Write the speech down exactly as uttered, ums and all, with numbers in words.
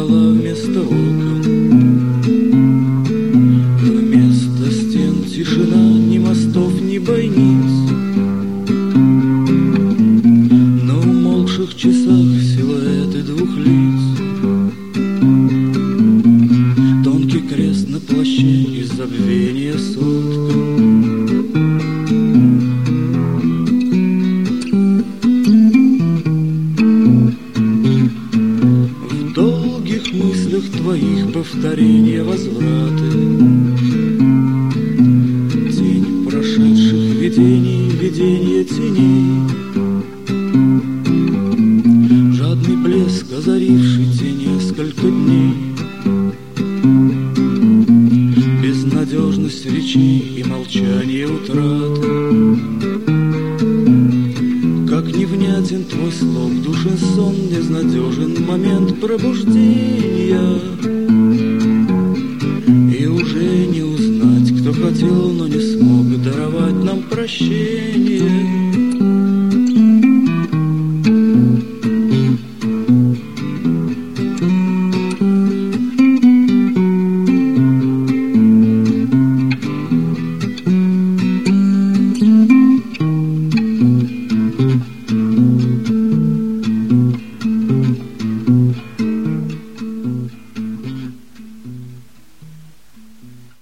купола вместо окон, вместо стен тишина, ни мостов, ни бойниц. На умолкших часах силуэты двух лиц. Тонкий крест на плаще из забвения соткан. В долгих мыслях твоих повторения, возвраты, тень прошедших видений, видения теней, жадный блеск, озаривший те несколько дней, безнадежность речей и молчание утраты. Как невнятен твой слог, душен сон, безнадежен момент пробуждения. И уже не узнать, кто хотел, но не смог даровать нам прощение.